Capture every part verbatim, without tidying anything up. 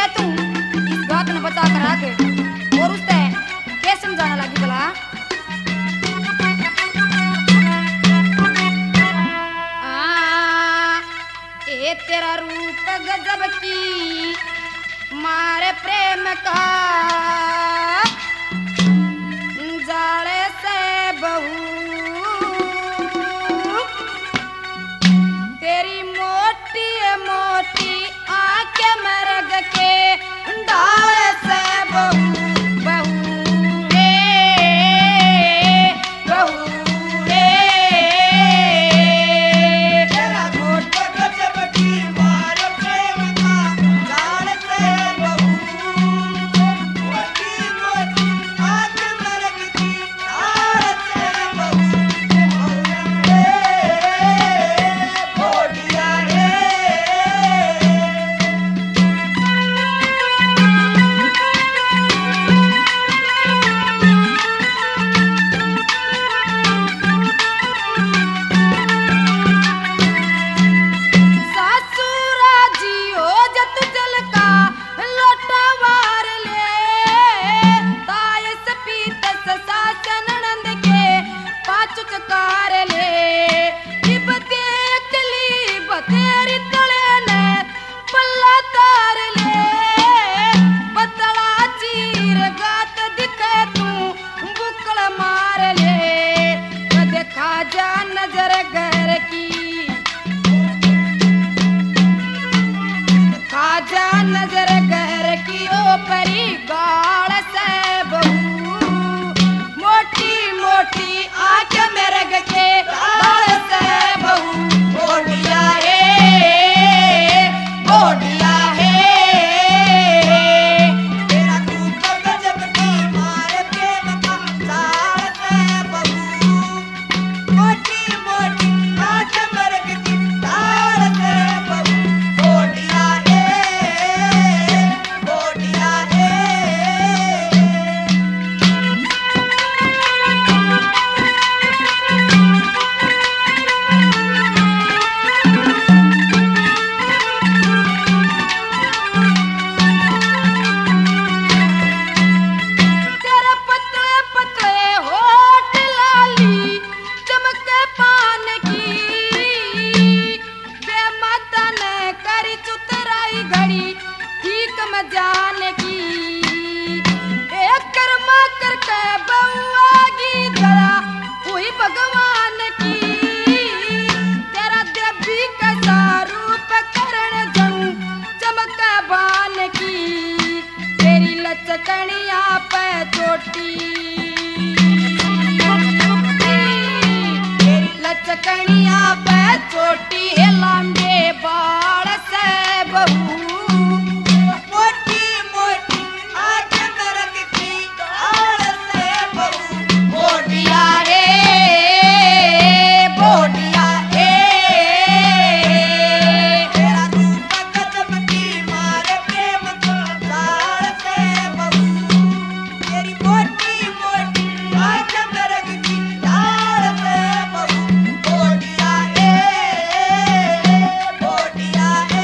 है तू इस बात ने बचा कर रखे और उससे क्या समझाना लगी भला? आ, ए तेरा रूप गजब की मारे प्रेम का जाले से बहू तेरी मोटी मोटी आंखें मरग के डाल से बहू बहू रे बहू रे तेरा रूप गजब की मारे प्रेम का जाल से बहू मोटी मोटी आंख मरग की डाल से बहू रे बोलिया रे सासुरा जी हो जत जल का लोटा वार ले ताय सपीत सासन नंद के पाचु चकार ले इब देखली बतेरी तले ने पल्ला तार ले पतला चीर गात दिखे तू बुकल मार ले देखा जा नजर घर की खाजा नजर घर की ओ परी गाल से बहू मोटी मोटी आंख मरग के गाल से बहू बोलिया है बोलिया है तेरा रूप गजब की मारे प्रेम का जाल से बहू मोटी मोटी आंख मरग की डाल से बहू बोलिया रे बोलिया रे तेरे पतले पतले होठ लाली चमके पान की बेमाता ने करी चुतराई घड़ी ठीक में जाने की एक कर्मा करके बउआगी धरा हुई भगवान की तेरा देवी कैसा रूप करण जऊं चमके बान की तेरी लचकनिया पे चोटी तेरी लचकनिया पे चोटी है लांबे बाल से बहू मोटी मोटी आंख मरग की डाल से बहू बोलिया रे बोलिया रे तेरा रूप गजब की मारे प्रेम का जाल से बहू तेरी मोटी मोटी आंख मरग की डाल से बहू बोलिया रे बोलिया रे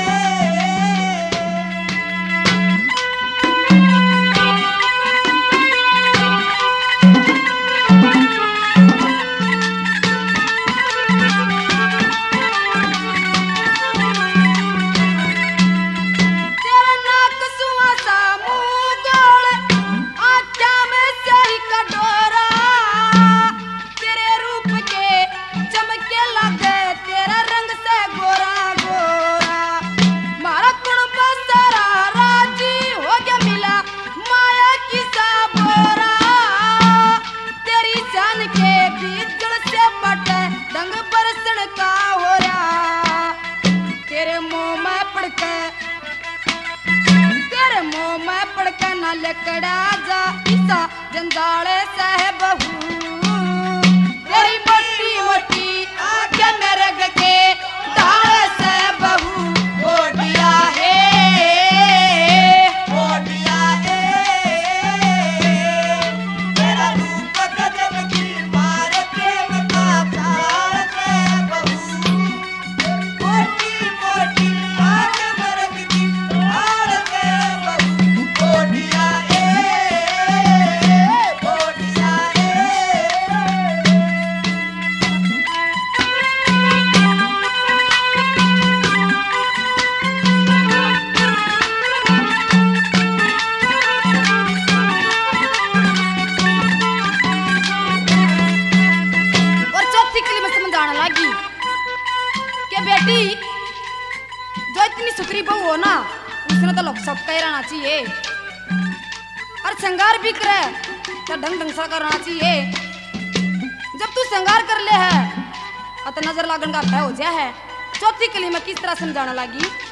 तेरा नाक सुहासा मुंह गोल आँखा में स्याही का डोरा तेरे रूप के चमके लगे तेरा रंग से गोरा गोरा मारा कुणबा सारा राजी हो गया मिला माया की सा बोरा तेरी जान के बीच से बटे डंग बरसण का हो रहा तेरे मुंह में पड़ के तेरे मुंह में पड़ के न लकड़ा जा ईसा जंजाले से बहू तेरी मोटी मोटी आंखें मरग के डाल से बहू बोलिया है बोलिया है तेरा रूप गजब की मारे प्रेम का जाल से बहू मोटी मोटी आंख मरग की डाल से बहू सुकरी बहू हो ना उसने तो लोग सब कह रहना चाहिए और श्रृंगार भी करे तो ढंग ढंग सा करना चाहिए। जब तू श्रृंगार कर ले है तो नजर लागन का भय हो जाए है। चौथी कली में किस तरह समझाना लगी।